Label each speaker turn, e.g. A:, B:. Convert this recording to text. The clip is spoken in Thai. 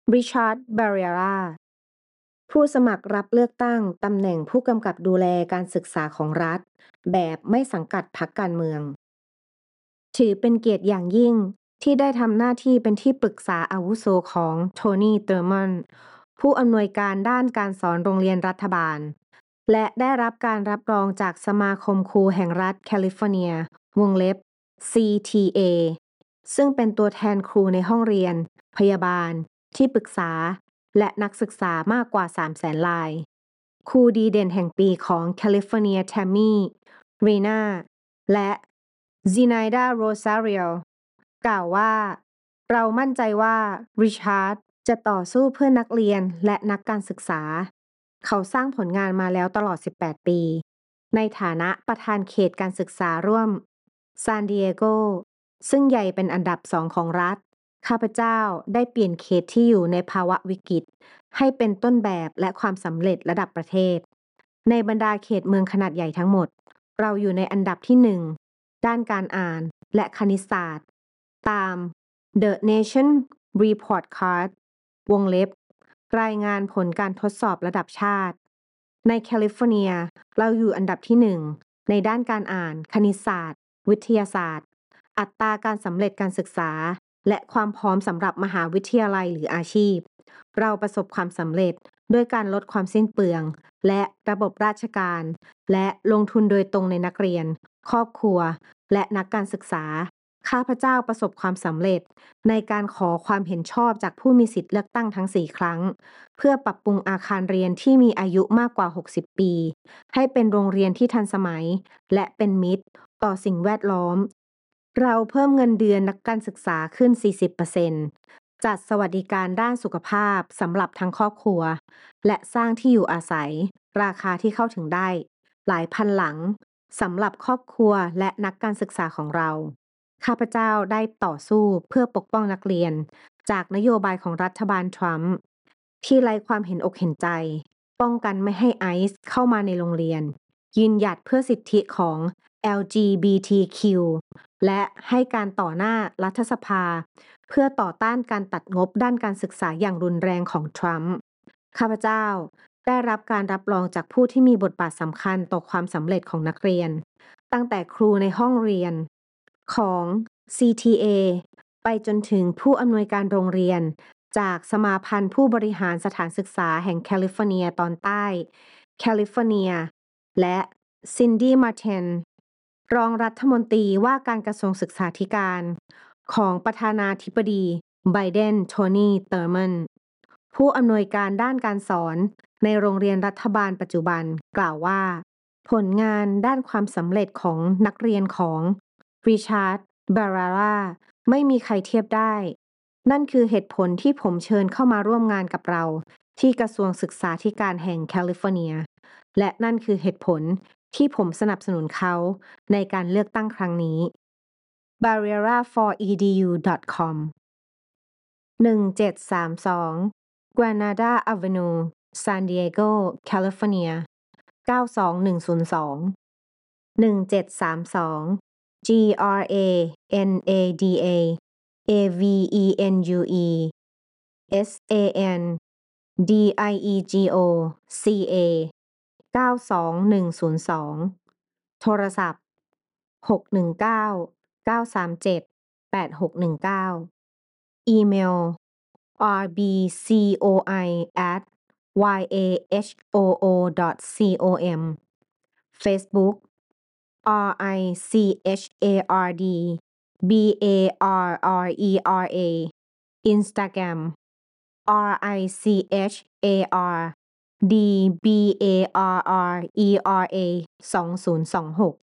A: ริชาร์ด บาเรียราผู้สมัครรับเลือกตั้งตำแหน่งผู้กำกับดูแลการศึกษาของรัฐแบบไม่สังกัดพรรคการเมืองถือเป็นเกียรติอย่างยิ่งที่ได้ทำหน้าที่เป็นที่ปรึกษาอาวุโสของโทนี่ เตอร์มันผู้อำนวยการด้านการสอนโรงเรียนรัฐบาลและได้รับการรับรองจากสมาคมครูแห่งรัฐแคลิฟอร์เนียวงเล็บ CTA ซึ่งเป็นตัวแทนครูในห้องเรียนพยาบาลที่ปรึกษาและนักศึกษามากกว่า 300,000 รายครูดีเด่นแห่งปีของแคลิฟอร์เนีย แทมมี่ รีนาและซีไนดา โรซาเรียลกล่าวว่าเรามั่นใจว่าริชาร์ดจะต่อสู้เพื่อนักเรียนและนักการศึกษาเขาสร้างผลงานมาแล้วตลอด 18 ปีในฐานะประธานเขตการศึกษาร่วมซานดิเอโกซึ่งใหญ่เป็นอันดับ2ของรัฐข้าพเจ้าได้เปลี่ยนเขตที่อยู่ในภาวะวิกฤตให้เป็นต้นแบบและความสำเร็จระดับประเทศในบรรดาเขตเมืองขนาดใหญ่ทั้งหมดเราอยู่ในอันดับที่1ด้านการอ่านและคณิตศาสตร์ตาม The Nation Report Card วงเล็บรายงานผลการทดสอบระดับชาติในแคลิฟอร์เนียเราอยู่อันดับที่1ในด้านการอ่านคณิตศาสตร์วิทยาศาสตร์อัตราการสำเร็จการศึกษาและความพร้อมสำหรับมหาวิทยาลัยหรืออาชีพเราประสบความสำเร็จด้วยการลดความสิ้นเปลืองและระบบราชการและลงทุนโดยตรงในนักเรียนครอบครัวและนักการศึกษาข้าพเจ้าประสบความสำเร็จในการขอความเห็นชอบจากผู้มีสิทธิ์เลือกตั้งทั้ง4ครั้งเพื่อปรับปรุงอาคารเรียนที่มีอายุมากกว่า60ปีให้เป็นโรงเรียนที่ทันสมัยและเป็นมิตรต่อสิ่งแวดล้อมเราเพิ่มเงินเดือนนักการศึกษาขึ้น 40%จัดสวัสดิการด้านสุขภาพสำหรับทั้งครอบครัวและสร้างที่อยู่อาศัยราคาที่เข้าถึงได้หลายพันหลังสำหรับครอบครัวและนักการศึกษาของเราข้าพเจ้าได้ต่อสู้เพื่อปกป้องนักเรียนจากนโยบายของรัฐบาลทรัมป์ที่ไร้ความเห็นอกเห็นใจป้องกันไม่ให้ไอซ์เข้ามาในโรงเรียนยืนหยัดเพื่อสิทธิของ LGBTQ และให้การต่อหน้ารัฐสภาเพื่อต่อต้านการตัดงบด้านการศึกษาอย่างรุนแรงของทรัมป์ข้าพเจ้าได้รับการรับรองจากผู้ที่มีบทบาทสำคัญต่อความสำเร็จของนักเรียนตั้งแต่ครูในห้องเรียนของ CTA ไปจนถึงผู้อำนวยการโรงเรียนจากสมาพันธ์ผู้บริหารสถานศึกษาแห่งแคลิฟอร์เนียตอนใต้แคลิฟอร์เนียและซินดี้ มาร์เทนรองรัฐมนตรีว่าการกระทรวงศึกษาธิการของประธานาธิบดีไบเดน โทนี่ เตอร์มันผู้อำนวยการด้านการสอนในโรงเรียนรัฐบาลปัจจุบันกล่าวว่าผลงานด้านความสำเร็จของนักเรียนของริชาร์ด บาราราไม่มีใครเทียบได้นั่นคือเหตุผลที่ผมเชิญเข้ามาร่วมงานกับเราที่กระทรวงศึกษาธิการแห่งแคลิฟอร์เนียและนั่นคือเหตุผลที่ผมสนับสนุนเขาในการเลือกตั้งครั้งนี้ barrieraforedu.com 1732 Granada Avenue San Diego California 92102 1732 GRANADA AVENUE SANDIEGOCA 92102โทรศัพท์619-937-8619อีเมล rbcoi@yahoo.com Facebook RICHARDBARRERA Instagram RICHARDBARRERA 2026